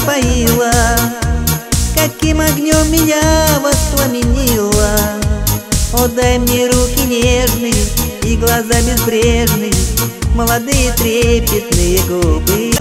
напоила, каким огнем меня воспламенила. О, дай мне руки нежные и глаза безбрежные, молодые трепетные губы.